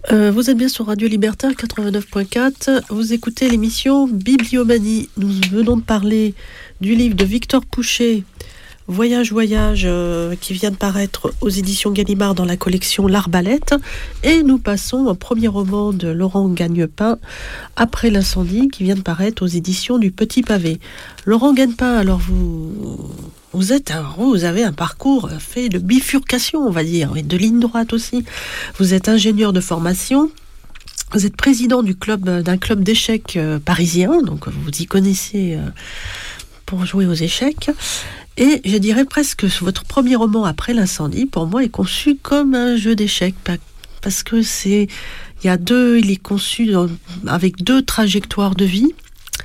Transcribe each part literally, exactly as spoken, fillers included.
Euh, vous êtes bien sur Radio Libertaire quatre-vingt-neuf point quatre. Vous écoutez l'émission Bibliomanie. Nous venons de parler du livre de Victor Pouchet, Voyage, Voyage, euh, qui vient de paraître aux éditions Gallimard dans la collection L'Arbalète. Et nous passons au premier roman de Laurent Gagnepin, Après l'incendie, qui vient de paraître aux éditions du Petit Pavé. Laurent Gagnepin, alors vous... Vous êtes un, vous avez un parcours fait de bifurcation, on va dire, et de ligne droite aussi. Vous êtes ingénieur de formation. Vous êtes président du club, d'un club d'échecs euh, parisien, donc vous y connaissez euh, pour jouer aux échecs. Et je dirais presque que votre premier roman, Après l'incendie, pour moi, est conçu comme un jeu d'échecs, parce que c'est, il y a deux, il est conçu dans, avec deux trajectoires de vie.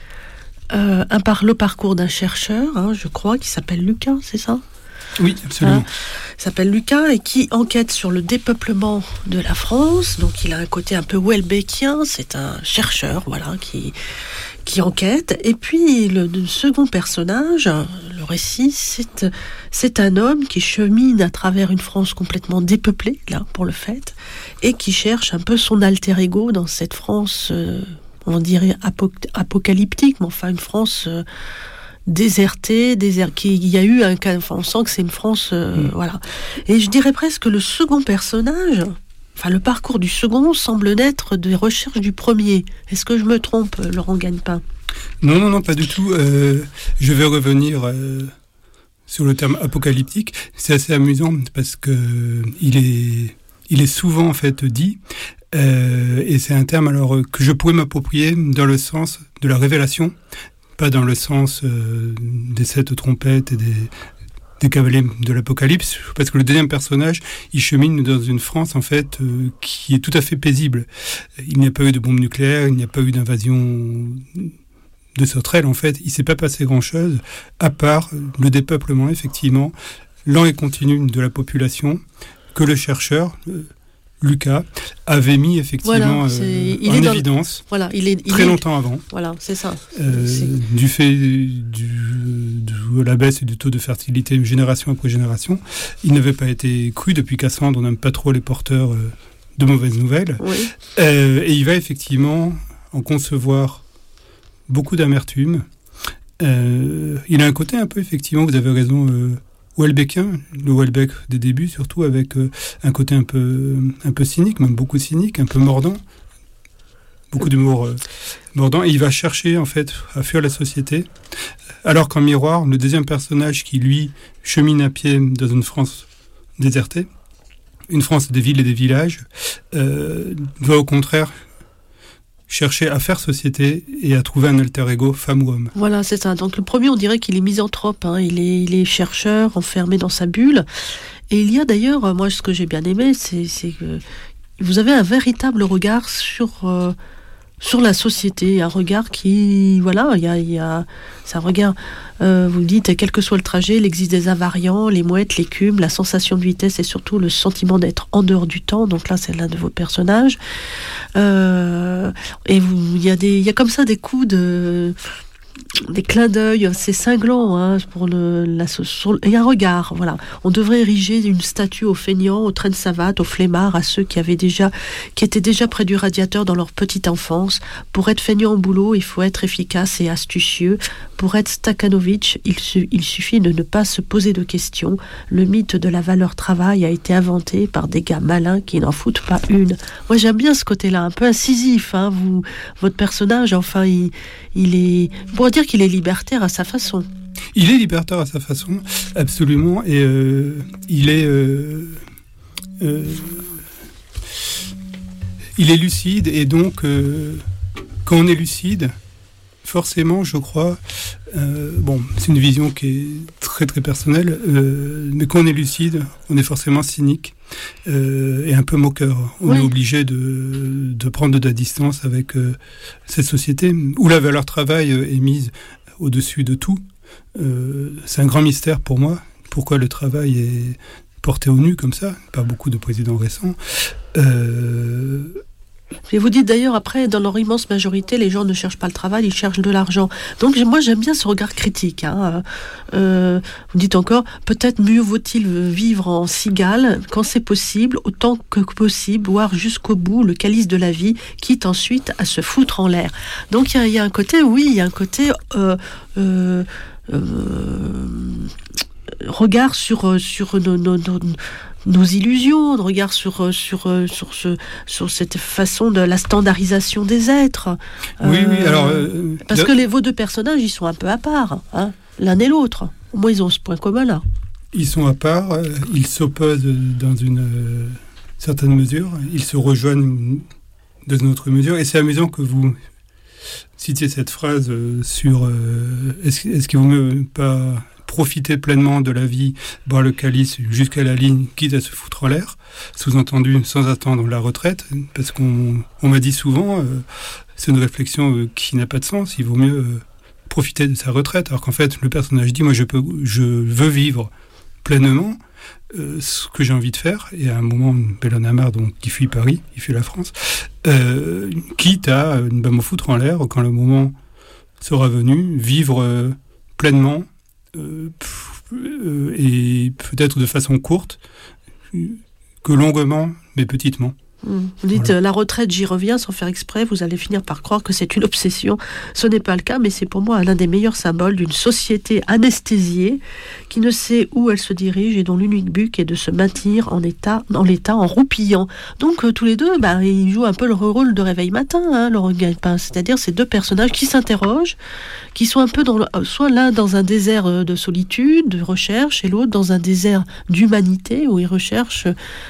Euh, un par le parcours d'un chercheur, hein, je crois, qui s'appelle Lucas, c'est ça ? Oui, absolument. Hein, il s'appelle Lucas et qui enquête sur le dépeuplement de la France. Donc il a un côté un peu Houellebecquien, c'est un chercheur, voilà, qui, qui enquête. Et puis le, le second personnage, le récit, c'est, c'est un homme qui chemine à travers une France complètement dépeuplée, là, pour le fait, et qui cherche un peu son alter ego dans cette France... Euh, on dirait apoc- apocalyptique, mais enfin une France euh, désertée, désert, qui, il y a eu un cas, enfin on sent que c'est une France, euh, mmh. voilà. Et je dirais presque que le second personnage, enfin le parcours du second semble naître des recherches du premier. Est-ce que je me trompe, Laurent Gagnepin ? Non, non, non, pas du tout. Euh, je vais revenir euh, sur le terme apocalyptique. C'est assez amusant parce que il est, il est souvent en fait dit. Euh, et c'est un terme alors euh, que je pourrais m'approprier dans le sens de la révélation, pas dans le sens euh, des sept trompettes et des, des cavaliers de l'Apocalypse, parce que le deuxième personnage, il chemine dans une France en fait euh, qui est tout à fait paisible. Il n'y a pas eu de bombe nucléaire, il n'y a pas eu d'invasion de sauterelles en fait. Il ne s'est pas passé grand-chose à part le dépeuplement effectivement lent et continu de la population que le chercheur euh, Lucas avait mis effectivement voilà, euh, il en est évidence le... voilà, il est, il très est... longtemps avant. Voilà, c'est ça. Euh, c'est... Du fait du, de la baisse du taux de fertilité génération après génération, il n'avait pas été cru depuis Cassandre, on n'aime pas trop les porteurs euh, de mauvaises nouvelles. Oui. Euh, et il va effectivement en concevoir beaucoup d'amertume. Euh, il a un côté un peu, effectivement, vous avez raison, euh, Houellebecquien, le Houellebecq des débuts, surtout avec euh, un côté un peu, un peu cynique, même beaucoup cynique, un peu mordant, beaucoup d'humour euh, mordant, et il va chercher en fait à fuir la société, alors qu'en miroir, le deuxième personnage qui lui chemine à pied dans une France désertée, une France des villes et des villages, euh, va au contraire chercher à faire société et à trouver un alter ego, femme ou homme. Voilà, c'est ça. Donc le premier, on dirait qu'il est misanthrope, hein. il, est, il est chercheur, enfermé dans sa bulle. Et il y a d'ailleurs, moi ce que j'ai bien aimé, c'est, c'est que vous avez un véritable regard sur, euh, sur la société, un regard qui, voilà, il y a, il y a, c'est un regard, euh, vous dites, quel que soit le trajet, il existe des invariants, les mouettes, l'écume, la sensation de vitesse et surtout le sentiment d'être en dehors du temps. Donc là, c'est l'un de vos personnages. Euh, et vous, il y a des, il y a comme ça des coups de, des clins d'œil, c'est cinglant, hein, pour le, la, sur, il y a un regard, voilà. On devrait ériger une statue aux feignants, aux traînes savates, aux flemmards, à ceux qui avaient déjà, qui étaient déjà près du radiateur dans leur petite enfance. Pour être feignant au boulot, il faut être efficace et astucieux. Pour être Stakhanović, il, su, il suffit de ne pas se poser de questions. Le mythe de la valeur travail a été inventé par des gars malins qui n'en foutent pas une. Moi, j'aime bien ce côté-là, un peu incisif, hein, vous, votre personnage, enfin, il, il est, on pourrait dire qu'il est libertaire à sa façon. Il est libertaire à sa façon, absolument, et euh, il est, euh, euh, il est lucide, et donc, euh, quand on est lucide, forcément, je crois, euh, bon, c'est une vision qui est très très personnelle, euh, mais quand on est lucide, on est forcément cynique euh, et un peu moqueur. On oui. est obligé de, de prendre de la distance avec euh, cette société où la valeur travail est mise au-dessus de tout. Euh, c'est un grand mystère pour moi, pourquoi le travail est porté au nu comme ça, par beaucoup de présidents récents. Euh, Et vous dites d'ailleurs, après, dans leur immense majorité, les gens ne cherchent pas le travail, ils cherchent de l'argent. Donc moi, j'aime bien ce regard critique. Hein. Euh, vous dites encore, peut-être mieux vaut-il vivre en cigale quand c'est possible, autant que possible, boire jusqu'au bout le calice de la vie, quitte ensuite à se foutre en l'air. Donc il y, y a un côté, oui, il y a un côté... Euh, euh, euh, regard sur, sur nos... nos, nos nos illusions, de regard sur sur sur ce sur cette façon de la standardisation des êtres. Oui, euh, oui. Alors euh, parce de... que les vos deux personnages, ils sont un peu à part, hein, l'un et l'autre. Au moins, ils ont ce point commun là. Ils sont à part. Euh, ils s'opposent dans une euh, certaine mesure. Ils se rejoignent dans une autre mesure. Et c'est amusant que vous citiez cette phrase euh, sur euh, est-ce, est-ce qu'il vaut mieux pas profiter pleinement de la vie, boire le calice jusqu'à la ligne, quitte à se foutre en l'air, sous-entendu sans attendre la retraite, parce qu'on on m'a dit souvent, euh, c'est une réflexion euh, qui n'a pas de sens, il vaut mieux euh, profiter de sa retraite, alors qu'en fait, le personnage dit, moi je, peux, je veux vivre pleinement euh, ce que j'ai envie de faire, et à un moment, ben, il en a marre, donc il fuit Paris, il fuit la France, euh, quitte à euh, ben, me foutre en l'air, quand le moment sera venu, vivre euh, pleinement, Euh, euh, et peut-être de façon courte que longuement mais petitement. Vous dites voilà. La retraite, j'y reviens sans faire exprès, vous allez finir par croire que c'est une obsession. Ce n'est pas le cas, mais c'est pour moi l'un des meilleurs symboles d'une société anesthésiée qui ne sait où elle se dirige et dont l'unique but est de se maintenir en état, en l'état en roupillant. Donc euh, tous les deux, bah, ils jouent un peu le rôle de réveil matin, hein, leur, c'est-à-dire ces deux personnages qui s'interrogent, qui sont un peu dans le, soit l'un dans un désert de solitude, de recherche, et l'autre dans un désert d'humanité où ils recherchent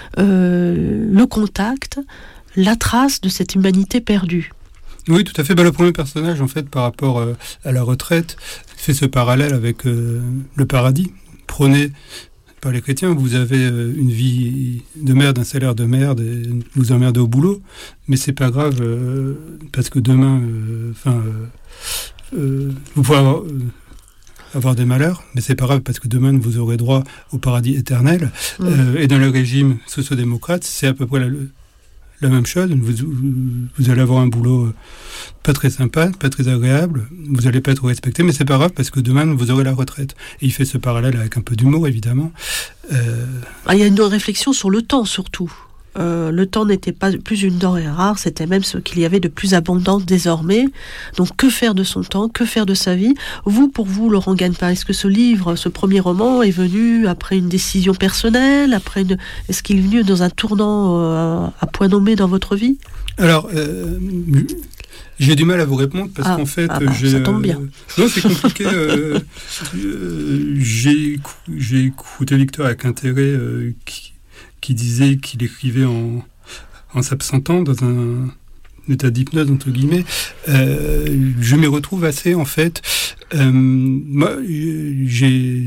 euh, le contact, la trace de cette humanité perdue. Oui, tout à fait. Ben, le premier personnage, en fait, par rapport euh, à la retraite, fait ce parallèle avec euh, le paradis. Prôné par les chrétiens, vous avez euh, une vie de merde, un salaire de merde, et vous emmerdez au boulot, mais c'est pas grave, euh, parce que demain, enfin, euh, euh, vous pouvez avoir... Euh, avoir des malheurs, mais c'est pas grave parce que demain vous aurez droit au paradis éternel. Mmh. Euh, et dans le régime socio-démocrate, c'est à peu près la, la même chose. Vous, vous allez avoir un boulot pas très sympa, pas très agréable, vous allez pas être respecté, mais c'est pas grave parce que demain vous aurez la retraite. Et il fait ce parallèle avec un peu d'humour, évidemment. Euh... Ah, il y a une réflexion sur le temps, surtout. Euh, le temps n'était pas plus une denrée rare, c'était même ce qu'il y avait de plus abondant désormais. Donc que faire de son temps, que faire de sa vie? Vous, pour vous, Laurent Gannepas, est-ce que ce livre, ce premier roman, est venu après une décision personnelle, après une... est-ce qu'il est venu dans un tournant euh, à point nommé dans votre vie? Alors, euh, j'ai du mal à vous répondre parce ah, qu'en fait, ah bah, j'ai, ça tombe bien. Euh, non, c'est compliqué. euh, euh, j'ai, j'ai écouté Victor avec intérêt euh, qui qui disait qu'il écrivait en, en s'absentant dans un état d'hypnose, entre guillemets. Euh, je m'y retrouve assez, en fait. Euh, moi, j'ai...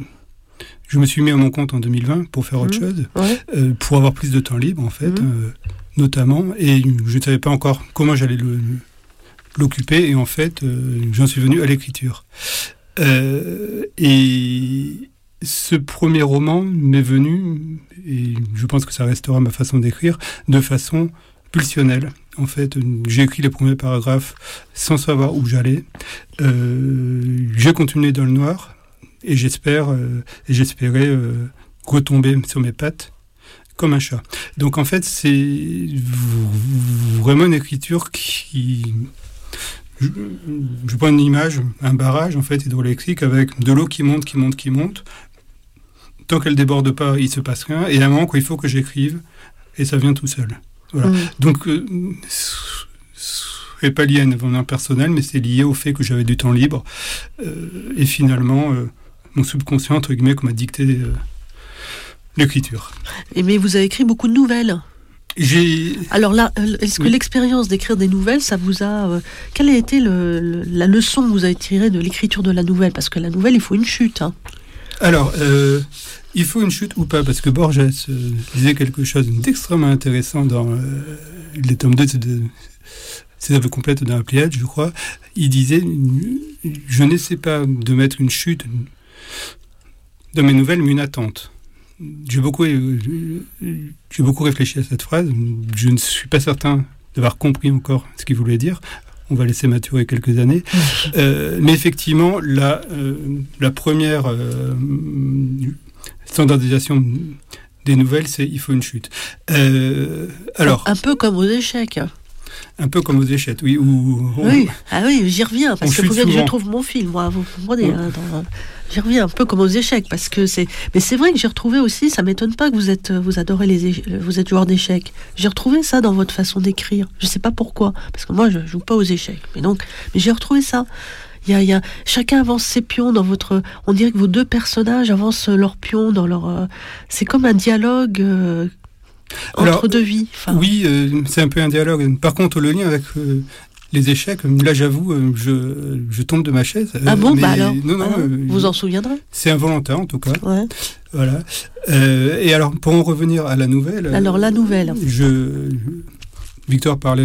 Je me suis mis à mon compte en deux mille vingt pour faire autre mmh, chose, ouais. euh, pour avoir plus de temps libre, en fait, mmh. euh, notamment. Et je ne savais pas encore comment j'allais le, l'occuper. Et en fait, euh, j'en suis venu à l'écriture. Euh, et... Ce premier roman m'est venu, et je pense que ça restera ma façon d'écrire, de façon pulsionnelle. En fait, j'ai écrit les premiers paragraphes sans savoir où j'allais. Euh, j'ai continué dans le noir, et j'espère, euh, et j'espérais euh, retomber sur mes pattes comme un chat. Donc en fait, c'est vraiment une écriture qui... Je, je prends une image, un barrage en fait hydroélectrique avec de l'eau qui monte, qui monte, qui monte. Tant qu'elle déborde pas, il se passe rien. Et à un moment, il faut que j'écrive, et ça vient tout seul. Voilà. Mmh. Donc, euh, c'est pas lié à un événement personnel, mais c'est lié au fait que j'avais du temps libre. Euh, et finalement, euh, mon subconscient, entre guillemets, m'a dicté euh, l'écriture. Et mais vous avez écrit beaucoup de nouvelles. J'ai... Alors là, est-ce que oui. l'expérience d'écrire des nouvelles, ça vous a... Euh, quelle a été le, le, la leçon que vous avez tirée de l'écriture de la nouvelle? Parce que la nouvelle, il faut une chute. Hein. Alors, euh, il faut une chute ou pas? Parce que Borges euh, disait quelque chose d'extrêmement intéressant dans euh, les tomes deux de ses œuvres complètes dans la Pléiade, je crois. Il disait, je n'essaie pas de mettre une chute dans mes nouvelles, mais une attente. J'ai beaucoup, euh, j'ai beaucoup réfléchi à cette phrase. Je ne suis pas certain d'avoir compris encore ce qu'il voulait dire. On va laisser maturer quelques années. euh, mais effectivement, la, euh, la première euh, standardisation des nouvelles, c'est il faut une chute. Euh, alors, un peu comme aux échecs. Un peu comme aux échecs, oui. Où on, oui, ah oui, j'y reviens, parce qu'il faut bien que je trouve mon film, moi, vous comprenez. Oui. Hein, dans, j'y reviens un peu comme aux échecs, parce que c'est... Mais c'est vrai que j'ai retrouvé aussi, ça m'étonne pas que vous êtes, vous adorez les échecs, vous êtes joueur d'échecs. J'ai retrouvé ça dans votre façon d'écrire. Je sais pas pourquoi, parce que moi, je joue pas aux échecs. Mais donc, mais j'ai retrouvé ça. Il y a, il y a, chacun avance ses pions dans votre... On dirait que vos deux personnages avancent leurs pions dans leur... Euh, c'est comme un dialogue... Euh, Alors, entre deux vies. Enfin. Oui, euh, c'est un peu un dialogue. Par contre, le lien avec euh, les échecs, là j'avoue, euh, je, je tombe de ma chaise. Ah bon, mais, bah alors, non, non, alors euh, vous en souviendrez. C'est involontaire en tout cas. Ouais. Voilà. Euh, et alors, pour en revenir à la nouvelle. Alors, la nouvelle. Je, Victor parlait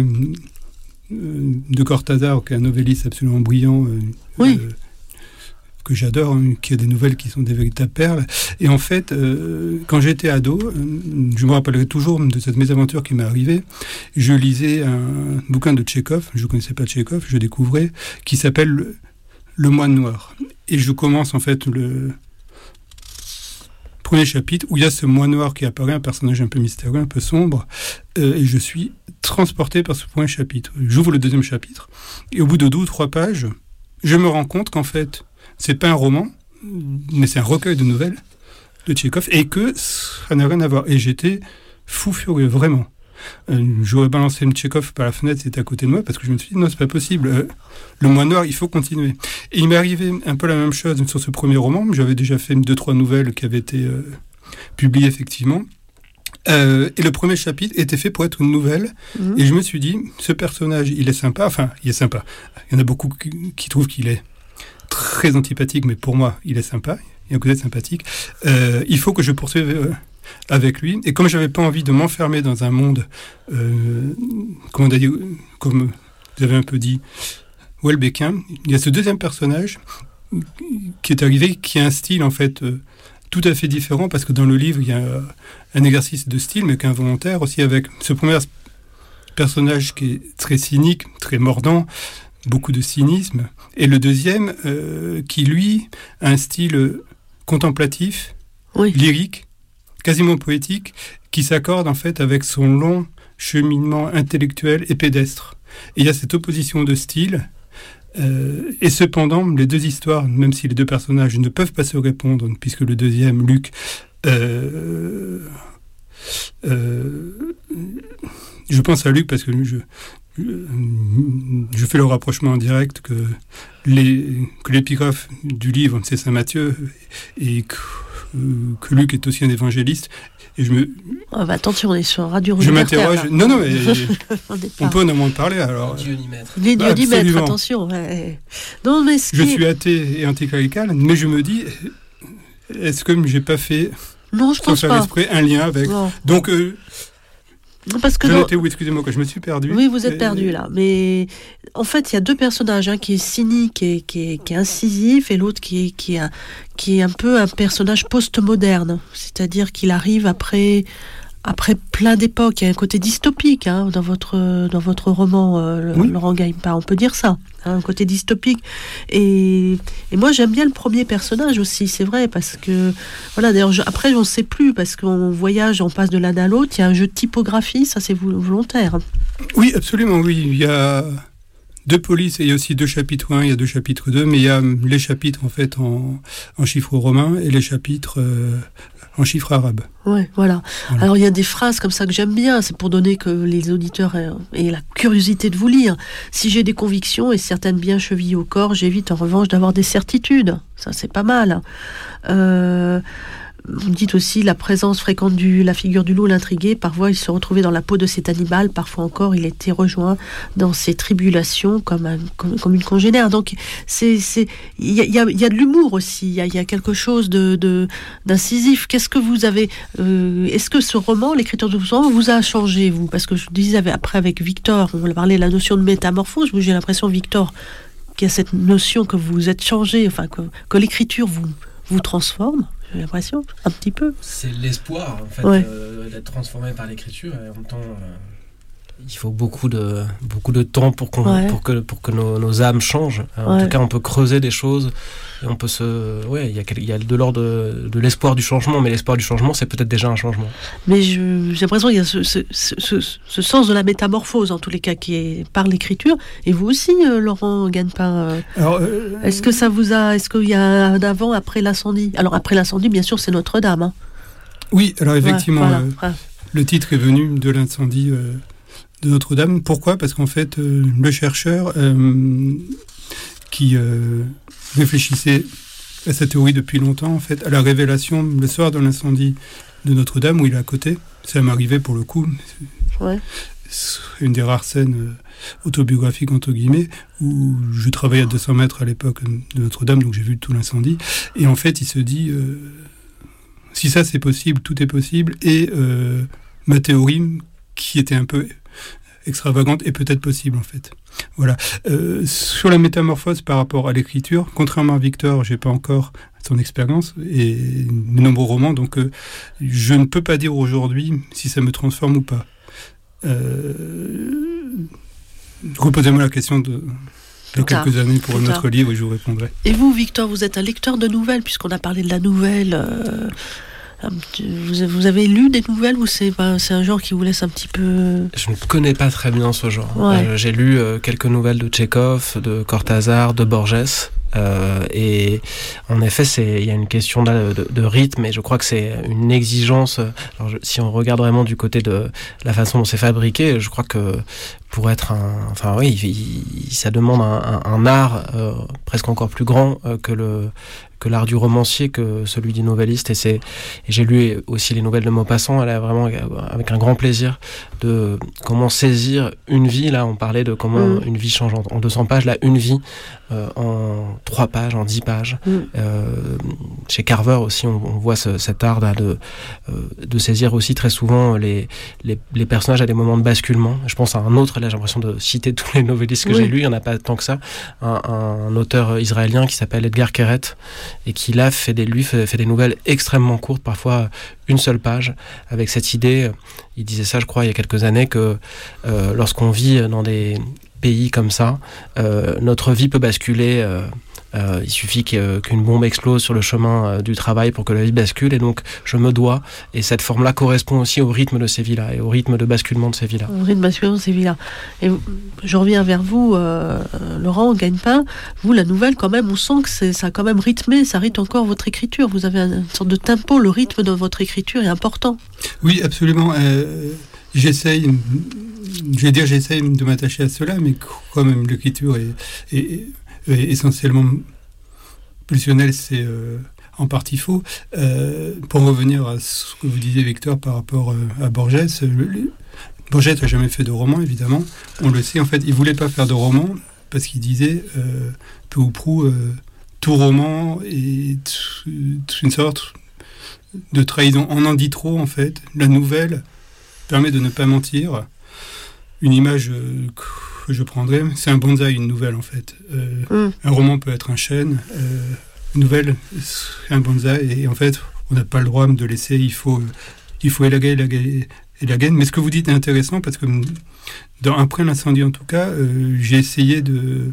de Cortázar, qui est un novelliste absolument brillant. Euh, oui. Euh, que j'adore, hein, qui a des nouvelles qui sont des véritables perles. Et en fait, euh, quand j'étais ado, euh, je me rappellerai toujours de cette mésaventure qui m'est arrivée. Je lisais un bouquin de Tchekhov, je ne connaissais pas Tchekhov, je découvrais, qui s'appelle Le, Le Moine Noir. Et je commence en fait le premier chapitre où il y a ce moine noir qui apparaît, un personnage un peu mystérieux, un peu sombre, euh, et je suis transporté par ce premier chapitre. J'ouvre le deuxième chapitre, et au bout de deux ou trois pages, je me rends compte qu'en fait, c'est pas un roman, mais c'est un recueil de nouvelles de Tchekhov, et que ça n'a rien à voir. Et j'étais fou furieux, vraiment. Euh, j'aurais balancé le Tchekhov par la fenêtre, c'était à côté de moi, parce que je me suis dit, non, c'est pas possible. Euh, le moine noir, il faut continuer. Et il m'est arrivé un peu la même chose sur ce premier roman. J'avais déjà fait deux, trois nouvelles qui avaient été euh, publiées, effectivement. Euh, et le premier chapitre était fait pour être une nouvelle. Mmh. Et je me suis dit, ce personnage, il est sympa. Enfin, il est sympa. Il y en a beaucoup qui, qui trouvent qu'il est très antipathique, mais pour moi, il est sympa. Il y a un côté sympathique. Euh, il faut que je poursuive euh, avec lui. Et comme je n'avais pas envie de m'enfermer dans un monde, euh, comme, on a dit, comme vous avez un peu dit, Houellebecquien, il y a ce deuxième personnage qui est arrivé, qui a un style, en fait, euh, tout à fait différent, parce que dans le livre, il y a un exercice de style, mais qui est involontaire aussi, avec ce premier personnage qui est très cynique, très mordant, beaucoup de cynisme, et le deuxième euh, qui, lui, a un style contemplatif, oui. lyrique, quasiment poétique, qui s'accorde en fait avec son long cheminement intellectuel et pédestre. Et il y a cette opposition de style, euh, et cependant, les deux histoires, même si les deux personnages ne peuvent pas se répondre, puisque le deuxième, Luc, euh, euh, je pense à Luc parce que je... je fais le rapprochement en direct que, les, que l'épigraphe du livre, c'est Saint Matthieu, et que, que Luc est aussi un évangéliste. Et je me... Oh bah attention, on est sur Radio Je m'interroge. Là. Non, non, mais on peut en moins parler alors. Les dionymètres. Les dionymètres, bah, attention. Ouais. Non, mais je qui... suis athée et anticlérical, mais je me dis, est-ce que j'ai pas fait, non, je sans pense faire pas. Esprit, un lien avec. Non. Donc. Euh, Parce que J'en dans... étais où, excusez-moi, quand je me suis perdu. Oui, vous êtes et... perdu là. Mais en fait, il y a deux personnages, un qui est cynique et qui est, qui est incisif, et l'autre qui est, qui, est un, qui est un peu un personnage post-moderne. C'est-à-dire qu'il arrive après, après plein d'époques. Il y a un côté dystopique hein, dans, votre, dans votre roman, euh, oui. Laurent Gaimpard. On peut dire ça. Un côté dystopique. Et, et moi, j'aime bien le premier personnage aussi, c'est vrai, parce que, voilà, d'ailleurs, je, après, on ne sait plus, parce qu'on voyage, on passe de l'un à l'autre, il y a un jeu de typographie, ça, c'est volontaire. Oui, absolument, oui. Il y a deux polices, et il y a aussi deux chapitres un, il y a deux chapitres deux, mais il y a les chapitres, en fait, en, en chiffres romains, et les chapitres euh, en chiffres arabes. Ouais, voilà. voilà. Alors, il y a des phrases comme ça que j'aime bien, c'est pour donner que les auditeurs aient, aient la curiosité de vous lire. Si j'ai des convictions et certaines bien chevillées au corps, j'évite en revanche d'avoir des certitudes. Ça, c'est pas mal. Euh... Vous dites aussi la présence fréquente de la figure du loup l'intriguait. Parfois, il se retrouvait dans la peau de cet animal. Parfois encore, il était rejoint dans ses tribulations comme, un, comme, comme une congénère. Donc, c'est, c'est, il y a, y a, y a de l'humour aussi. Il y a, y a quelque chose de, de, d'incisif. Qu'est-ce que vous avez euh, Est-ce que ce roman, l'écriture de ce roman, vous a changé, vous? Parce que je disais après avec Victor, on parlait de la notion de métamorphose. J'ai l'impression, Victor, qu'il y a cette notion que vous êtes changé, enfin que, que l'écriture vous vous transforme. J'ai l'impression, un petit peu. C'est l'espoir, en fait, ouais. euh, d'être transformé par l'écriture. Et en même temps, euh, il faut beaucoup de, beaucoup de temps pour, qu'on, Ouais. pour que, pour que nos, nos âmes changent. En Ouais. tout cas, on peut creuser des choses. Et on peut se, ouais, il y a, quel- il y a de l'ordre de, de l'espoir du changement, mais l'espoir du changement, c'est peut-être déjà un changement. Mais je- j'ai l'impression qu'il y a ce, ce, ce, ce- ce sens de la métamorphose, en tous les cas, qui est par l'écriture. Et vous aussi, euh, Laurent Ganepin, euh, Alors, euh, est-ce que ça vous a, est-ce qu'il y a un avant, après l'incendie? Alors après l'incendie, bien sûr, c'est Notre-Dame. Hein. oui, alors effectivement, Ouais, voilà. euh, Ouais. le titre est venu de l'incendie euh, de Notre-Dame. Pourquoi ? Parce qu'en fait, euh, le chercheur euh, qui euh, réfléchissait à cette théorie depuis longtemps, en fait, à la révélation le soir de l'incendie de Notre-Dame, où il est à côté, ça m'est arrivé pour le coup, Ouais. c'est une des rares scènes euh, autobiographiques, entre guillemets, où je travaillais à deux cents mètres à l'époque de Notre-Dame, donc j'ai vu tout l'incendie, et en fait, il se dit, euh, si ça c'est possible, tout est possible, et euh, ma théorie, qui était un peu extravagante, est peut-être possible, en fait. Voilà. Euh, sur la métamorphose par rapport à l'écriture, contrairement à Victor, j'ai pas encore son expérience et de nombreux romans, donc euh, je ne peux pas dire aujourd'hui si ça me transforme ou pas. Euh, reposez-moi la question de, de tard. quelques années pour Plus un autre tard. livre et je vous répondrai. Et vous, Victor, vous êtes un lecteur de nouvelles, puisqu'on a parlé de la nouvelle. euh, un petit- vous, vous avez lu des nouvelles ou c'est, ben, c'est un genre qui vous laisse un petit peu... Je ne connais pas très bien ce genre. Ouais. Euh, j'ai lu euh, quelques nouvelles de Tchekhov, de Cortázar, de Borges. Euh, et en effet, c'est, il y a une question de, de, de rythme, et je crois que c'est une exigence. Alors, je, si on regarde vraiment du côté de la façon dont c'est fabriqué, je crois que pour être un, enfin oui, il, il, ça demande un, un, un art euh, presque encore plus grand euh, que le que l'art du romancier, que celui du novelliste. Et c'est, et j'ai lu aussi les nouvelles de Maupassant. Elle a vraiment avec un grand plaisir de comment saisir une vie. Là, on parlait de comment mmh. une vie change en, en deux cents pages. Là, une vie euh, en trois pages, en dix pages. Mmh. Euh, chez Carver aussi, on, on voit ce, cet art là, de euh, de saisir aussi très souvent les, les les personnages à des moments de basculement. Je pense à un autre. Là, j'ai l'impression de citer tous les novellistes que oui. j'ai lus. Il y en a pas tant que ça. Un, un auteur israélien qui s'appelle Edgar Keret et qui là fait des lui fait, fait des nouvelles extrêmement courtes, parfois une seule page, avec cette idée. Il disait ça, je crois, il y a quelques années, que euh, lorsqu'on vit dans des pays comme ça, euh, notre vie peut basculer. Euh, Euh, il suffit qu'une bombe explose sur le chemin euh, du travail pour que la vie bascule, et donc je me dois, et cette forme-là correspond aussi au rythme de ces vies-là et au rythme de basculement de ces vies-là. Au rythme de basculement de ces vies-là. Et je reviens vers vous, euh, Laurent Ganepin. Vous, la nouvelle, quand même, on sent que c'est, ça a quand même rythmé, ça rythme encore votre écriture. Vous avez une sorte de tempo, le rythme de votre écriture est important. Oui, absolument. Euh, j'essaye, je vais dire, j'essaye de m'attacher à cela, mais quand même, l'écriture est, est Et essentiellement pulsionnel, c'est euh, en partie faux. Euh, pour revenir à ce que vous disiez, Victor, par rapport euh, à Borges, le, le, Borges n'a jamais fait de roman, évidemment. On le sait, en fait, il ne voulait pas faire de roman parce qu'il disait, euh, peu ou prou, euh, tout roman est une sorte de trahison. On en dit trop, en fait. La nouvelle permet de ne pas mentir. Une image... Euh, que je prendrais, c'est un bonsaï, une nouvelle en fait. Euh, mm. Un roman peut être un chêne, euh, une nouvelle, c'est un bonsaï, et en fait, on n'a pas le droit de laisser, il faut, il faut élaguer, élaguer, élaguer. Mais ce que vous dites est intéressant, parce que dans, après l'incendie en tout cas, euh, j'ai essayé de,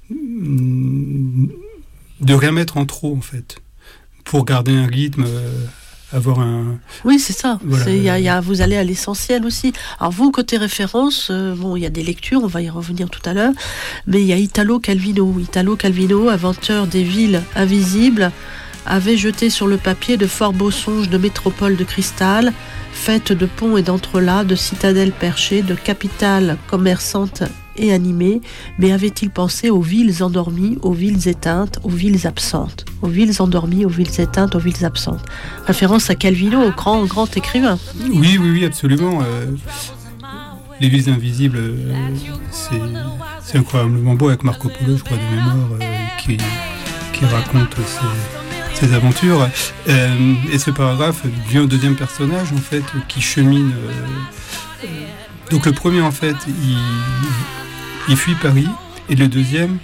de rien mettre en trop en fait, pour garder un rythme... Euh, avoir un... Oui, c'est ça. Voilà. C'est, y a, y a, vous allez à l'essentiel aussi. Alors vous, côté référence, euh, bon, il y a des lectures, on va y revenir tout à l'heure, mais il y a Italo Calvino. Italo Calvino, inventeur des villes invisibles, avait jeté sur le papier de fort beaux songes de métropoles de cristal, faites de ponts et d'entrelacs, de citadelles perchées, de capitales commerçantes et animées, mais avait-il pensé aux villes endormies, aux villes éteintes, aux villes absentes, aux villes endormies, aux villes éteintes, aux villes absentes. Référence à Calvino, au grand, grand écrivain. Oui, oui, oui, absolument. Euh, les villes invisibles, euh, c'est, c'est incroyablement beau avec Marco Polo, je crois, de mémoire, euh, qui, qui raconte ses, ses aventures. Euh, et ce paragraphe vient au deuxième personnage, en fait, qui chemine... Euh, euh, donc le premier, en fait, il... Il fuit Paris, et le deuxième,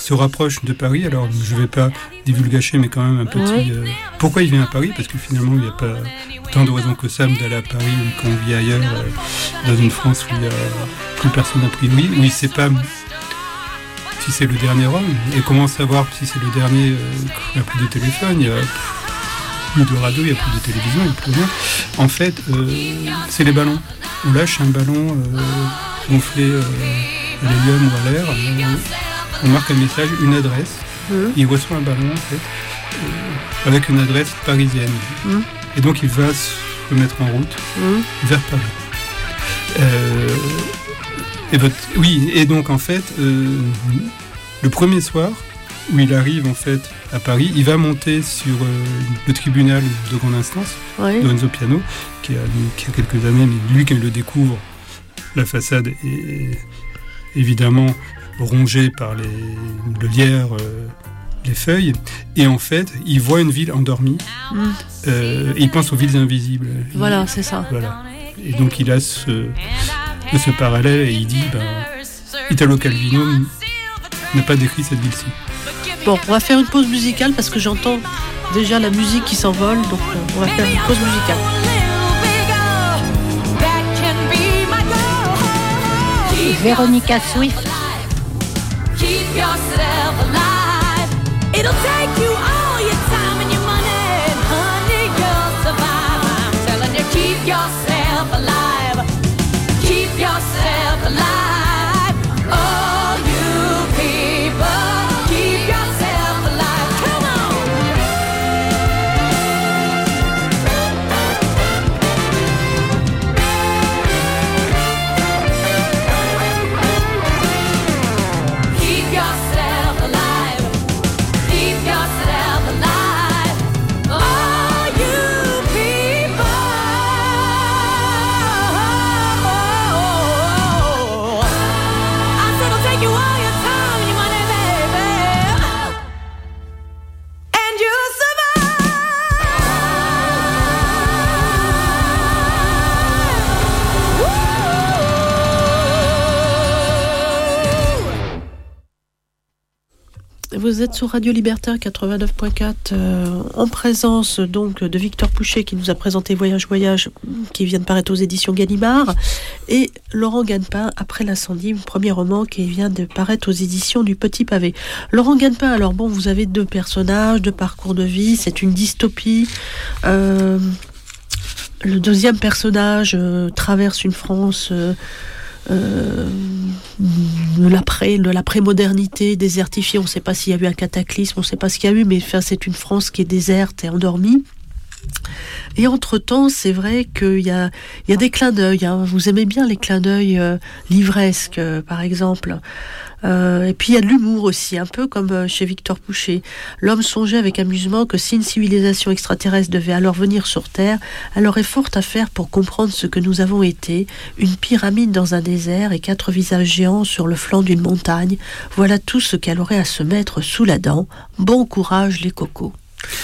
se rapproche de Paris. Alors, je ne vais pas divulgacher, mais quand même un petit... Oui. Euh, pourquoi il vient à Paris ? Parce que finalement, il n'y a pas tant de raisons que ça d'aller à Paris quand on vit ailleurs, euh, dans une France où il n'y a plus personne a priori, où il ne sait pas si c'est le dernier homme. Et comment savoir si c'est le dernier euh, Il n'y a plus de téléphone, il n'y a plus de radio, il n'y a plus de télévision, il n'y a plus rien. En fait, euh, c'est les ballons. On lâche un ballon euh, gonflé euh, à l'hélium ou à l'air. Euh, on marque un message, une adresse. Mmh. Il reçoit un ballon, en fait, euh, avec une adresse parisienne. Mmh. Et donc, il va se mettre en route mmh. vers Paris. Euh, et votre, oui, et donc, en fait, euh, le premier soir où il arrive, en fait, à Paris, il va monter sur euh, le tribunal de grande instance, oui. Lorenzo Piano, qui a, qui a quelques années, mais lui, quand il le découvre, la façade est évidemment rongée par les, le lierre, euh, les feuilles, et en fait, il voit une ville endormie, mm. euh, et il pense aux villes invisibles. Voilà, il, c'est ça. Voilà. Et donc, il a ce, ce parallèle, et il dit, ben, Italo Calvino n'a pas décrit cette ville-ci. Bon, on va faire une pause musicale parce que j'entends déjà la musique qui s'envole, donc euh, on va faire une pause musicale. Véronica Swift. Keep yourself alive. It'll take you all your time and your money, honey, you'll survive. I'm telling you, keep yourself alive. Keep yourself alive. All you people, keep yourself alive. Come on. Keep yourself alive. Keep yourself alive. All you people. I said it'll take you all your time and your money, baby. And you'll Vous êtes sur Radio Libertaire quatre-vingt-neuf point quatre, euh, en présence donc de Victor Pouchet qui nous a présenté Voyage Voyage, qui vient de paraître aux éditions Gallimard, et Laurent Gannepin, Après l'incendie, premier roman qui vient de paraître aux éditions du Petit Pavé. Laurent Gannepin, alors bon, vous avez deux personnages, deux parcours de vie, c'est une dystopie. Euh, le deuxième personnage euh, traverse une France euh, Euh, de l'après, de l'après-modernité désertifiée. On ne sait pas s'il y a eu un cataclysme, on ne sait pas ce qu'il y a eu, mais enfin, c'est une France qui est déserte et endormie. Et entre-temps, c'est vrai qu'il y a, il y a des clins d'œil. Hein. Vous aimez bien les clins d'œil euh, livresques, euh, par exemple. Euh, et puis il y a de l'humour aussi, un peu comme euh, chez Victor Pouchet. L'homme songeait avec amusement que si une civilisation extraterrestre devait alors venir sur Terre, elle aurait fort à faire pour comprendre ce que nous avons été, une pyramide dans un désert et quatre visages géants sur le flanc d'une montagne. Voilà tout ce qu'elle aurait à se mettre sous la dent. Bon courage les cocos.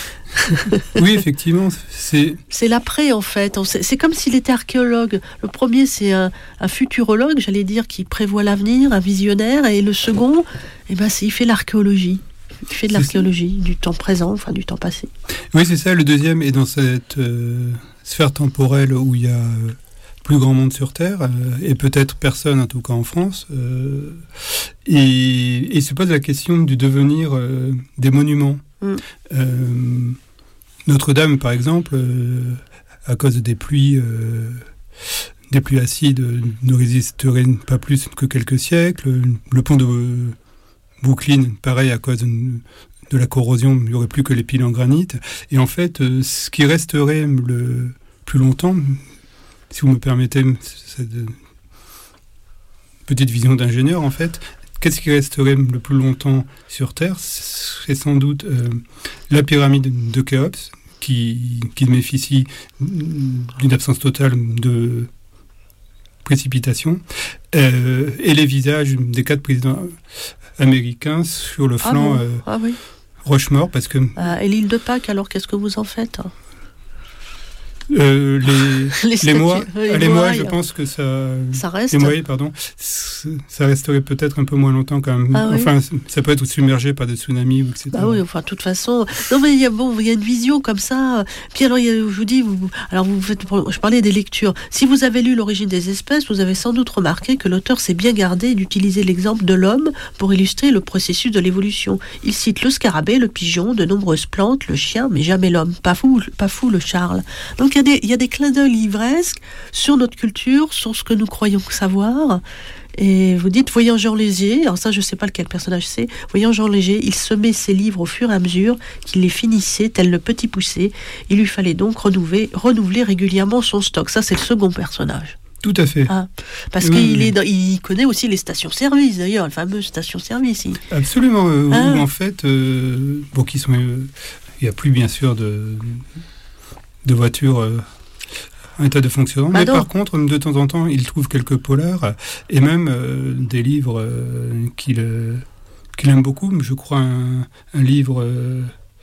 Oui, effectivement, c'est... C'est l'après, en fait. C'est, c'est comme s'il était archéologue. Le premier, c'est un, un futurologue, j'allais dire, qui prévoit l'avenir, un visionnaire. Et le second, eh ben, c'est, il fait l'archéologie. Il fait de l'archéologie, du temps présent, enfin du temps passé. Oui, c'est ça. Le deuxième est dans cette euh, sphère temporelle où il y a euh, plus grand monde sur Terre, euh, et peut-être personne, en tout cas en France. Euh, et, et il se pose la question du devenir euh, des monuments. Mm. Euh, Notre-Dame, par exemple, euh, à cause des pluies, euh, des pluies acides, ne résisterait pas plus que quelques siècles. Le pont de euh, Brooklyn, pareil, à cause de, de la corrosion, il n'y aurait plus que les piles en granit. Et en fait, euh, ce qui resterait le plus longtemps, si vous me permettez cette petite vision d'ingénieur, en fait, qu'est-ce qui resterait le plus longtemps sur Terre ? C'est sans doute euh, la pyramide de Khéops, qui, qui bénéficie d'une absence totale de précipitation, euh, et les visages des quatre présidents américains sur le flanc ah bon euh, ah oui. Rochemort, parce que... Ah, et l'île de Pâques, alors qu'est-ce que vous en faites ? Euh, les, les, les mois, les les mois, mois je pense que ça, ça reste. Les mois, pardon, ça resterait peut-être un peu moins longtemps quand même. Ah oui. Enfin, ça peut être submergé par des tsunamis, et cetera. Bah oui, enfin, de toute façon. Non, mais il y a, bon, il y a une vision comme ça. Puis alors, il y a, je vous dis, vous, alors vous faites, je parlais des lectures. Si vous avez lu L'origine des espèces, vous avez sans doute remarqué que l'auteur s'est bien gardé d'utiliser l'exemple de l'homme pour illustrer le processus de l'évolution. Il cite le scarabée, le pigeon, de nombreuses plantes, le chien, mais jamais l'homme. Pas fou, pas fou le Charles. Donc il y a des, il y a des clins d'œil livresques sur notre culture, sur ce que nous croyons savoir. Et vous dites, voyant Jean Léger, alors ça je ne sais pas lequel personnage c'est, voyant Jean Léger, il semait ses livres au fur et à mesure qu'il les finissait, tel le petit poussé. Il lui fallait donc renouveler, renouveler régulièrement son stock. Ça c'est le second personnage. Tout à fait. Ah, parce Oui, qu'il oui. est dans- il connaît aussi les stations-service, d'ailleurs, les fameuses stations-service. il- Absolument. euh, Ah. Où en fait, euh, bon, qui sont, euh, il n'y a plus bien sûr de, de voitures euh, en état de fonctionnement, Bah mais non. par contre, de temps en temps, il trouve quelques polars euh, et même euh, des livres euh, qu'il euh, qu'il aime beaucoup. Je crois un, un livre. Euh,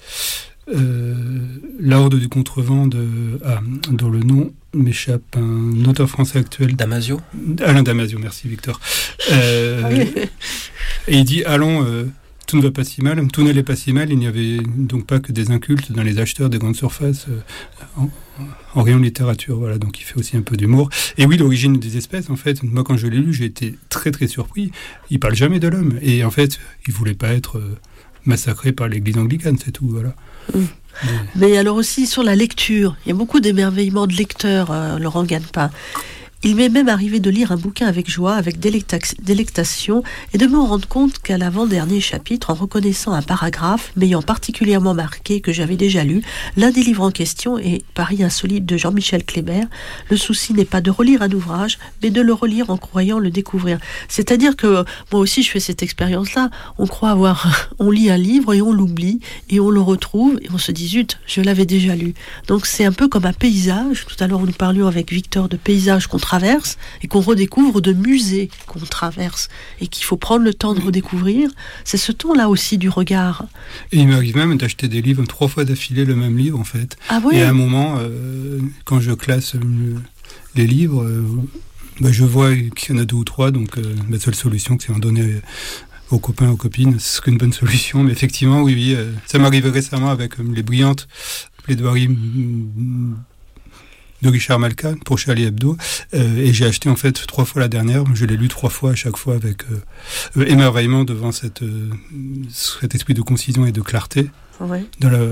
euh, La Horde du Contrevent de, ah, dont le nom m'échappe, un auteur français actuel, Damasio. Alain Damasio, merci Victor. Euh, Ah oui. Et il dit, allons, euh, tout ne va pas si mal, tout n'allait pas si mal, il n'y avait donc pas que des incultes dans les acheteurs des grandes surfaces euh, en, en rayon de littérature, voilà, donc il fait aussi un peu d'humour. Et oui, L'origine des espèces, en fait, moi quand je l'ai lu, j'ai été très très surpris, il parle jamais de l'homme, et en fait, il voulait pas être euh, massacré par l'église anglicane, c'est tout, voilà. Mm. Mais- Mais alors aussi sur la lecture, il y a beaucoup d'émerveillement de lecteurs, euh, Laurent Ganepin. Il m'est même arrivé de lire un bouquin avec joie, avec délecta- délectation, et de me rendre compte qu'à l'avant-dernier chapitre, en reconnaissant un paragraphe m'ayant particulièrement marqué que j'avais déjà lu, l'un des livres en question est Paris insolite de Jean-Michel Kléber. Le souci n'est pas de relire un ouvrage, mais de le relire en croyant le découvrir. C'est-à-dire que moi aussi je fais cette expérience-là. On croit avoir, on lit un livre et on l'oublie, et on le retrouve, et on se dit zut, je l'avais déjà lu. Donc c'est un peu comme un paysage. Tout à l'heure nous parlions avec Victor de paysages qu'on traverse et qu'on redécouvre, de musées qu'on traverse et qu'il faut prendre le temps de redécouvrir. C'est ce ton-là aussi du regard. Et il m'arrive même d'acheter des livres trois fois d'affilée, le même livre en fait. Ah oui. Et à un moment, euh, quand je classe euh, les livres, euh, bah, je vois qu'il y en a deux ou trois, donc euh, ma seule solution, c'est en donner aux copains, aux copines. Ce serait une bonne solution, mais effectivement, oui, oui, euh, ça m'arrivait récemment avec euh, les brillantes plaidoiries mm, de Richard Malka pour Charlie Hebdo, euh, et j'ai acheté en fait trois fois la dernière. Je l'ai lu trois fois à chaque fois avec euh, euh, émerveillement devant cette, euh, cet esprit de concision et de clarté Ouais. dans la,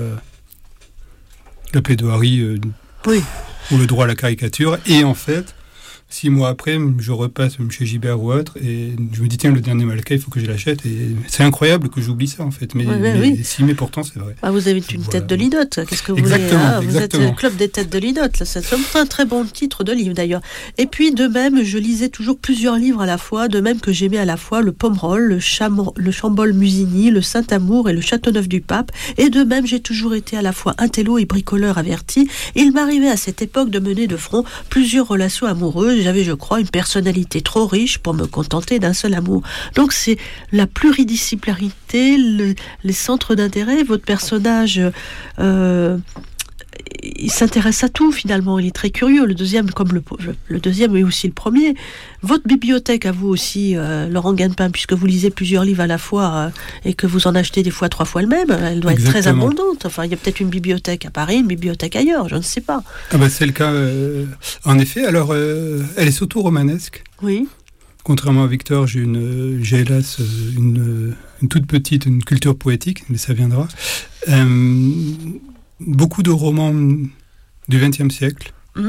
la plaidoirie euh, Oui. ou le droit à la caricature. Et en fait, six mois après, je repasse chez Gibert ou autre, et je me dis, tiens, le dernier Malka, il faut que je l'achète. Et c'est incroyable que j'oublie ça, en fait. Mais, Ouais, ouais, mais oui. si, mais pourtant, c'est vrai. Ah, vous avez une Voilà. tête de linotte. Qu'est-ce que vous Exactement, voulez hein Vous exactement. êtes le club des têtes de linotte. là. C'est un très bon titre de livre d'ailleurs. Et puis de même, je lisais toujours plusieurs livres à la fois, de même que j'aimais à la fois le Pomerol, le, Cham- le Chambol-Musigny, le Saint-Amour et le Châteauneuf-du-Pape. Et de même, j'ai toujours été à la fois intello et bricoleur averti. Et il m'arrivait à cette époque de mener de front plusieurs relations amoureuses. J'avais, je crois, une personnalité trop riche pour me contenter d'un seul amour. Donc c'est la pluridisciplinarité, le- les centres d'intérêt. Votre personnage, euh, il s'intéresse à tout finalement. Il est très curieux. Le deuxième, comme le, le, le deuxième est aussi le premier. Votre bibliothèque à vous aussi, euh, Laurent Ganepin, puisque vous lisez plusieurs livres à la fois euh, et que vous en achetez des fois trois fois le même, elle doit être très Exactement. abondante. Enfin, il y a peut-être une bibliothèque à Paris, une bibliothèque ailleurs, je ne sais pas. Ah bah, c'est le cas, euh, en effet. Alors, euh, elle est surtout romanesque. Oui. Contrairement à Victor, j'ai, une, j'ai hélas une, une toute petite une culture poétique, mais ça viendra. Euh, beaucoup de romans du vingtième siècle. Mmh.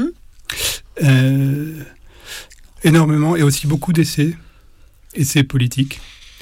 Euh, énormément, et aussi beaucoup d'essais, essais politiques.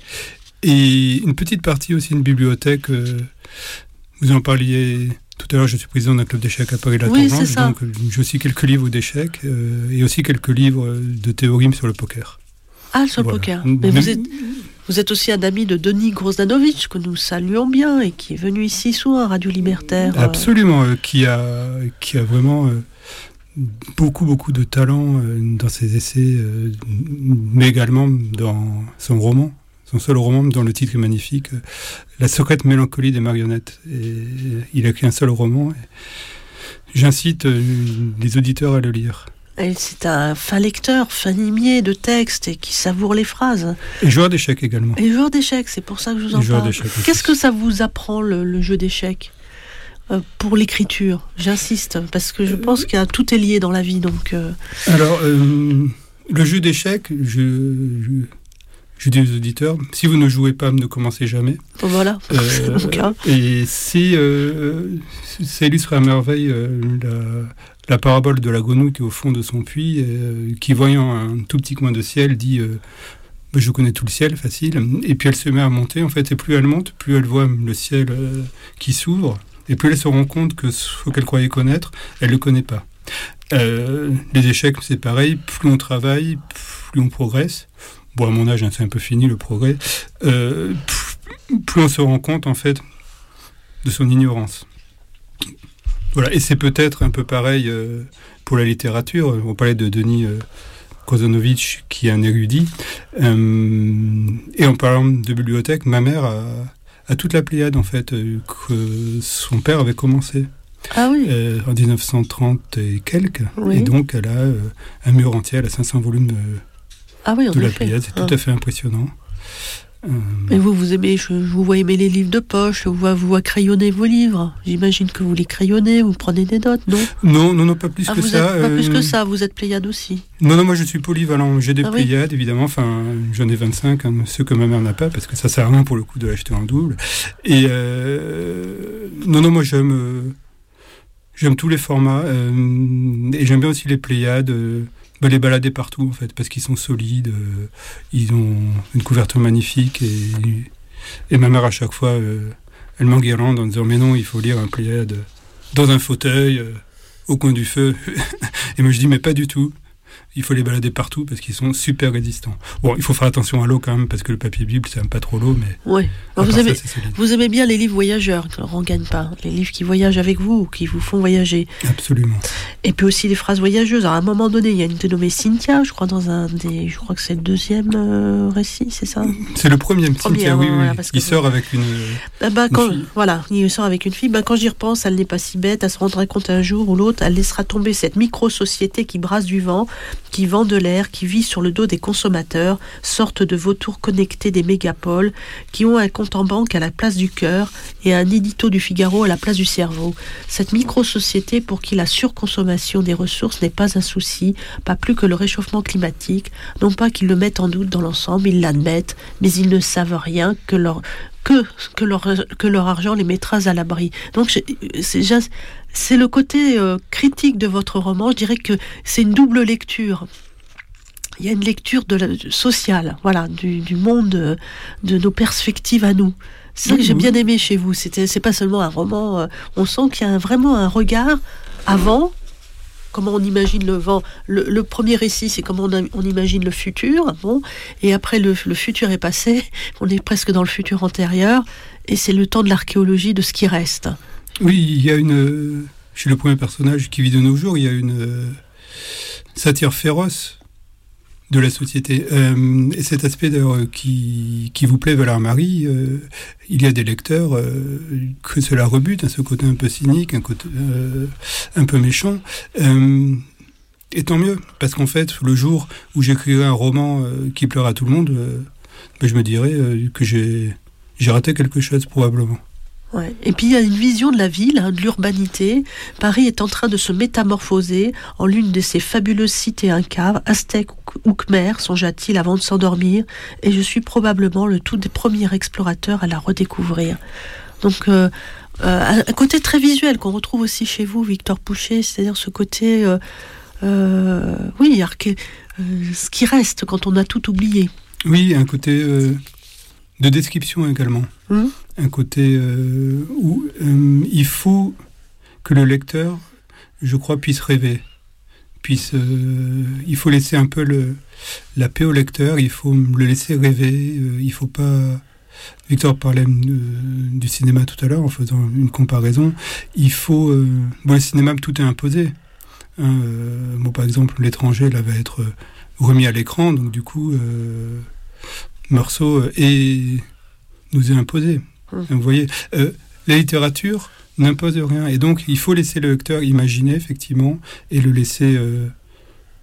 Et une petite partie aussi, une bibliothèque. Euh, vous en parliez tout à l'heure, je suis président d'un club d'échecs à Paris-La Oui, Tourmente, c'est ça. donc j'ai aussi quelques livres d'échecs euh, et aussi quelques livres de théorème sur le poker. Ah, sur le Voilà. poker. Mais Même- vous êtes, vous êtes aussi un ami de Denis Grosdanovic, que nous saluons bien, et qui est venu ici souvent à Radio Libertaire. euh, Absolument, euh, qui, a, qui a vraiment euh, beaucoup, beaucoup de talent euh, dans ses essais, euh, mais également dans son roman, son seul roman dont le titre est magnifique, euh, La secrète mélancolie des marionnettes. Et, euh, il a écrit un seul roman. Et j'incite euh, les auditeurs à le lire. Et c'est un fin lecteur, fin limier de textes et qui savoure les phrases. Et joueur d'échecs également. Et joueur d'échecs, c'est pour ça que je vous en parle. Qu'est-ce que ça vous apprend, le, le jeu d'échecs, euh, pour l'écriture? J'insiste, parce que je pense que tout est lié dans la vie. Donc, euh... Alors, euh, le jeu d'échecs, je, je, je dis aux auditeurs, si vous ne jouez pas, ne commencez jamais. Voilà, euh, c'est mon cas. Et si, euh, ça illustre à merveille euh, la... La parabole de la grenouille qui est au fond de son puits, euh, qui voyant un tout petit coin de ciel dit euh, bah, je connais tout le ciel, facile. Et puis elle se met à monter, en fait, et plus elle monte, plus elle voit le ciel euh, qui s'ouvre, et plus elle se rend compte que ce qu'elle croyait connaître, elle ne le connaît pas. Euh, les échecs, c'est pareil, plus on travaille, plus on progresse. Bon, à mon âge, hein, c'est un peu fini le progrès. Euh, plus on se rend compte, en fait, de son ignorance. Voilà, et c'est peut-être un peu pareil euh, pour la littérature. On parlait de Denis euh, Kozanovitch, qui est un érudit. Euh, et en parlant de bibliothèque, ma mère a, a toute la pléiade, en fait, euh, que son père avait commencé. Ah oui. Euh, en dix-neuf cent trente et quelques. Oui. Et donc, elle a euh, un mur entier, elle a cinq cents volumes de, ah oui, de la effet. pléiade. C'est ah. tout à fait impressionnant. Et vous, vous aimez, je, je vous vois aimer les livres de poche, je vous vois, vous vois crayonner vos livres. J'imagine que vous les crayonnez, vous prenez des notes, non? Non, non, non, pas plus ah, que vous ça. Êtes, pas euh... plus que ça, vous êtes Pléiade aussi. Non, non, moi je suis polyvalent. J'ai des ah, Pléiades, oui. évidemment. Enfin, j'en ai vingt-cinq, hein, ceux que ma mère n'a pas, parce que ça sert à rien pour le coup de l'acheter en double. Et euh... non, non, moi j'aime, euh... j'aime tous les formats. Euh... Et j'aime bien aussi les Pléiades. Euh... Bah, les balader partout, en fait, parce qu'ils sont solides, euh, ils ont une couverture magnifique, et, et ma mère, à chaque fois, euh, elle m'enguirlande en disant « Mais non, il faut lire un Pléiade dans un fauteuil, euh, au coin du feu. » Et moi, je dis « Mais pas du tout. Il faut les balader partout parce qu'ils sont super résistants. » Bon, il faut faire attention à l'eau quand même, parce que le papier Bible, c'est un pas trop l'eau, mais... Oui. Vous, aimez, ça, vous aimez bien les livres voyageurs, qui ne rengagnent pas. Les livres qui voyagent avec vous, ou qui vous font voyager. Absolument. Et puis aussi les phrases voyageuses. Alors, à un moment donné, il y a une dénommée Cynthia, je crois, dans un des... Je crois que c'est le deuxième euh, récit, c'est ça? C'est le premier, Cynthia, premier, oui, voilà, oui. Parce il que sort avec une, bah, bah, une quand, fille. Voilà, il sort avec une fille. Bah, quand j'y repense, elle n'est pas si bête. Elle se rendra compte un jour ou l'autre, elle laissera tomber cette micro-société qui brasse du vent, qui vend de l'air, qui vit sur le dos des consommateurs, sorte de vautours connectés des mégapoles, qui ont un compte en banque à la place du cœur et un édito du Figaro à la place du cerveau. Cette micro-société pour qui la surconsommation des ressources n'est pas un souci, pas plus que le réchauffement climatique, non pas qu'ils le mettent en doute dans l'ensemble, ils l'admettent, mais ils ne savent rien que leur... Que, que, leur, que leur argent les mettra à l'abri. Donc c'est, c'est le côté euh, critique de votre roman. Je dirais que c'est une double lecture. Il y a une lecture de la, sociale, voilà, du, du monde, de nos perspectives à nous. C'est ça que j'ai bien aimé chez vous. C'était, c'est pas seulement un roman. Euh, on sent qu'il y a un, vraiment un regard avant. Comment on imagine le vent. Le, le premier récit, c'est comment on, a, on imagine le futur. Bon, et après, le, le futur est passé. On est presque dans le futur antérieur. Et c'est le temps de l'archéologie de ce qui reste. Oui, il y a une... Chez le premier personnage qui vit de nos jours, il y a une euh, satire féroce de la société. Euh, et cet aspect d'ailleurs qui, qui vous plaît, Valère-Marie, euh, il y a des lecteurs euh, que cela rebute, hein, ce côté un peu cynique, un côté euh, un peu méchant. Euh, et tant mieux, parce qu'en fait, le jour où j'écrirai un roman euh, qui plaira à tout le monde, euh, ben, je me dirais euh, que j'ai, j'ai raté quelque chose, probablement. Ouais. Et puis il y a une vision de la ville, hein, de l'urbanité. Paris est en train de se métamorphoser en l'une de ces fabuleuses cités incaves, aztèques ou khmers, songea-t-il avant de s'endormir, et je suis probablement le tout des premiers explorateurs à la redécouvrir. Donc euh, euh, un côté très visuel qu'on retrouve aussi chez vous, Victor Pouchet, c'est-à-dire ce côté, euh, euh, oui, arché- euh, ce qui reste quand on a tout oublié. Oui, un côté euh, de description également. Mmh. Un côté euh, où euh, il faut que le lecteur, je crois, puisse rêver. Puisse, euh, il faut laisser un peu le, la paix au lecteur, il faut le laisser rêver, euh, il faut pas... Victor parlait euh, du cinéma tout à l'heure en faisant une comparaison. Il faut... Euh, bon, le cinéma, tout est imposé. Hein, euh, bon, par exemple, L'étranger, là, va être remis à l'écran, donc du coup, euh, Meursault est, nous est imposé. Vous voyez, euh, la littérature n'impose rien. Et donc, il faut laisser le lecteur imaginer, effectivement, et le laisser euh,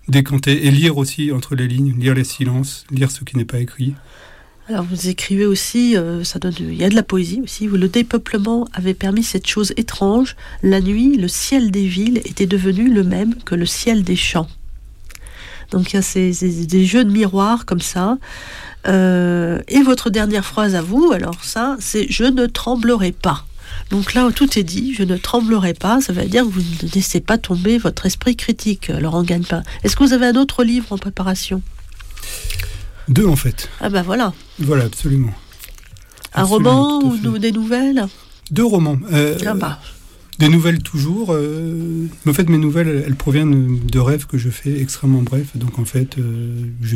décanter et lire aussi entre les lignes, lire les silences, lire ce qui n'est pas écrit. Alors vous écrivez aussi, euh, ça donne, il y a de la poésie aussi. Le dépeuplement avait permis cette chose étrange. La nuit, le ciel des villes était devenu le même que le ciel des champs. Donc il y a ces, ces, des jeux de miroirs comme ça. Euh, et votre dernière phrase à vous, alors ça, c'est « Je ne tremblerai pas ». Donc là, tout est dit, je ne tremblerai pas, ça veut dire que vous ne laissez pas tomber votre esprit critique, Laurent Gagnepin. Est-ce que vous avez un autre livre en préparation ? Deux, en fait. Ah ben voilà. Voilà, absolument. Un absolument, roman ou des nouvelles ? Deux romans. Euh, ah bah. Des nouvelles toujours. Euh, en fait, mes nouvelles, elles, elles proviennent de rêves que je fais extrêmement brefs. Donc en fait, euh, je...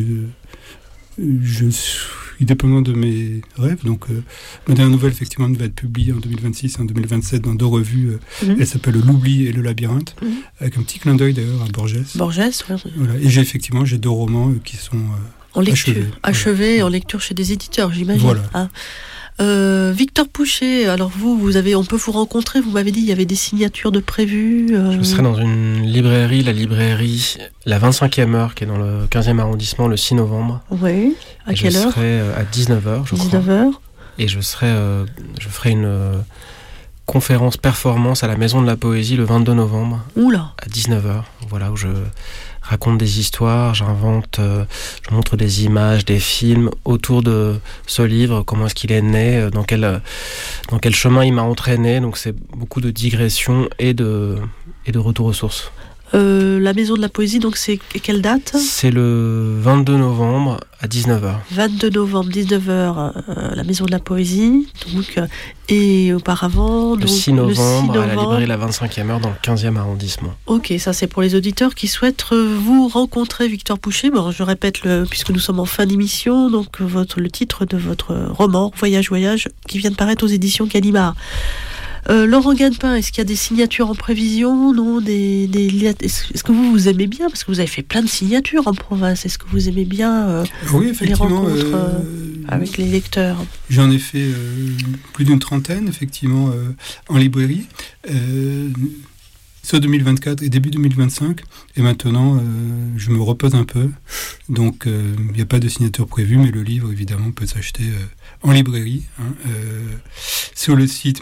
je suis dépendant de mes rêves. Donc, euh, ma dernière nouvelle, effectivement, va être publiée en deux mille vingt-six et en deux mille vingt-sept dans deux revues. Euh, mmh. Elle s'appelle L'Oubli et le Labyrinthe, mmh. avec un petit clin d'œil d'ailleurs à Borges. Borges, oui. Voilà. Et j'ai effectivement j'ai deux romans euh, qui sont euh, en lecture, achevés. Achevés voilà. En lecture chez des éditeurs, j'imagine. Voilà. Hein. Euh, Victor Pouchet, alors vous, vous avez, on peut vous rencontrer, vous m'avez dit il y avait des signatures de prévues. Euh... Je serai dans une librairie, la librairie La vingt-cinquième heure, qui est dans le quinzième arrondissement, le six novembre. Oui, à et quelle je heure ? Je serai à dix-neuf heures, je dix-neuf crois. heures. Et je serai, euh, je ferai une euh, conférence performance à la Maison de la Poésie le vingt-deux novembre. Oula. À dix-neuf heures, voilà, où je raconte des histoires, j'invente, euh, je montre des images, des films autour de ce livre, comment est-ce qu'il est né, dans quel, dans quel chemin il m'a entraîné. Donc c'est beaucoup de digression et de, et de retour aux sources. Euh, la Maison de la Poésie, donc c'est quelle date ? C'est le vingt-deux novembre à dix-neuf heures. vingt-deux novembre, dix-neuf heures, euh, la Maison de la Poésie. Donc, euh, et auparavant... Le, donc, six novembre, le six novembre à la librairie La vingt-cinquième heure dans le quinzième arrondissement. Ok, ça c'est pour les auditeurs qui souhaitent vous rencontrer, Victor Pouchet. Bon, je répète, le, puisque nous sommes en fin d'émission, donc votre, le titre de votre roman, Voyage, Voyage, qui vient de paraître aux éditions Gallimard. Euh, Laurent Gagnepin, est-ce qu'il y a des signatures en prévision ? Non, des, des, est-ce que vous vous aimez bien ? Parce que vous avez fait plein de signatures en province. Est-ce que vous aimez bien euh, oui, effectivement, les rencontres euh, euh, avec les lecteurs ? J'en ai fait euh, plus d'une trentaine, effectivement, euh, en librairie, euh, sur deux mille vingt-quatre et début deux mille vingt-cinq. Et maintenant, euh, je me repose un peu. Donc, il euh, n'y a pas de signature prévue, mais le livre, évidemment, peut s'acheter euh, en librairie, hein, euh, sur le site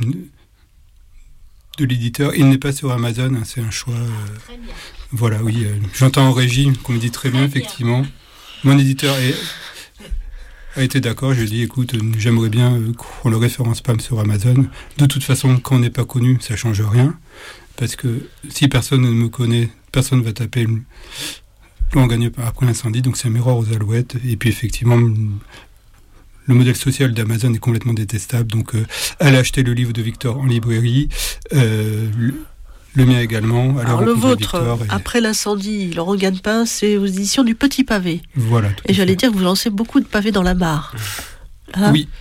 de l'éditeur. Il n'est pas sur Amazon, hein, c'est un choix. Euh, voilà, oui. Euh, j'entends en régie qu'on me dit très bien, effectivement. Mon éditeur est, a été d'accord. Je lui ai dit, écoute, euh, j'aimerais bien euh, qu'on le référence pas sur Amazon. De toute façon, quand on n'est pas connu, ça change rien. Parce que si personne ne me connaît, personne ne va taper Laurent Gagnepin après l'incendie. Donc c'est un miroir aux alouettes. Et puis effectivement, le modèle social d'Amazon est complètement détestable. Donc, euh, allez acheter le livre de Victor en librairie, euh, le, le mien également. Alors, le vôtre, et... Après l'incendie, Laurent Gagnepin, c'est aux éditions du Petit Pavé. Voilà. Et j'allais dire que vous lancez beaucoup de pavés dans la mare. Hein ? Oui.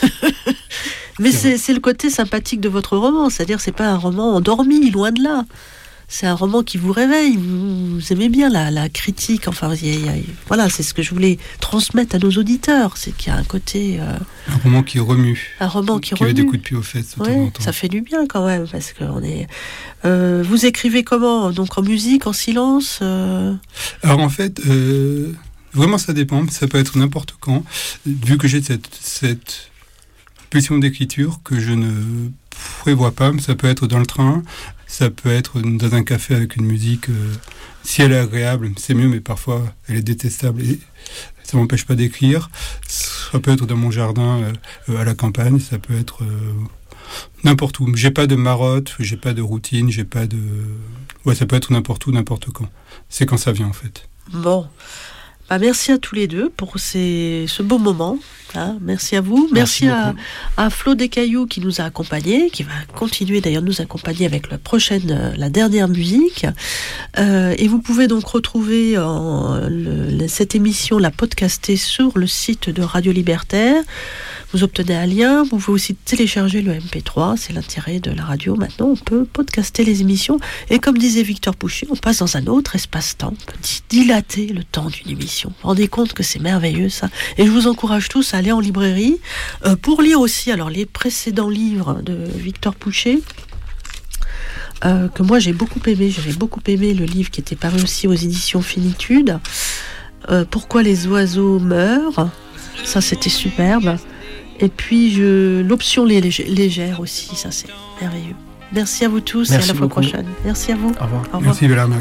Mais c'est, c'est, c'est le côté sympathique de votre roman. C'est-à-dire, c'est pas un roman endormi, loin de là. C'est un roman qui vous réveille, vous, vous aimez bien la, la critique, enfin, y a, y a, voilà, c'est ce que je voulais transmettre à nos auditeurs, c'est qu'il y a un côté... Euh, un roman qui remue. Un roman qui, qui remue. Qui met des coups de pied aux fesses. Ouais, ça fait du bien quand même, parce qu'on est... Euh, vous écrivez comment ? Donc en musique, en silence euh... Alors en fait, euh, vraiment ça dépend, ça peut être n'importe quand, vu que j'ai cette, cette pulsion d'écriture que je ne prévois pas, ça peut être dans le train, ça peut être dans un café avec une musique, euh, si elle est agréable, c'est mieux, mais parfois elle est détestable et ça ne m'empêche pas d'écrire. Ça peut être dans mon jardin euh, à la campagne, ça peut être euh, n'importe où. J'ai pas de marotte, j'ai pas de routine, j'ai pas de... Ouais, ça peut être n'importe où, n'importe quand. C'est quand ça vient en fait. Bon. Bah, merci à tous les deux pour ces, ce beau moment. Hein, merci à vous. Merci, merci à, à Flo Descailloux qui nous a accompagnés, qui va continuer d'ailleurs nous accompagner avec la prochaine, la dernière musique. Euh, et vous pouvez donc retrouver en, le, cette émission, la podcaster sur le site de Radio Libertaire. Vous obtenez un lien, vous pouvez aussi télécharger le M P trois, c'est l'intérêt de la radio. Maintenant, on peut podcaster les émissions. Et comme disait Victor Pouchet, on passe dans un autre espace-temps, on peut dilater le temps d'une émission. Vous vous rendez compte que c'est merveilleux, ça. Et je vous encourage tous à aller en librairie euh, pour lire aussi alors les précédents livres de Victor Pouchet. euh, que moi j'ai beaucoup aimé. J'avais beaucoup aimé le livre qui était paru aussi aux éditions Finitude. Euh, Pourquoi les oiseaux meurent. Ça, c'était superbe. Et puis, je... l'option lég- légère aussi, ça, c'est merveilleux. Merci à vous tous Merci et à la fois beaucoup. prochaine. Merci à vous. Au revoir. Au revoir. Merci, Bella.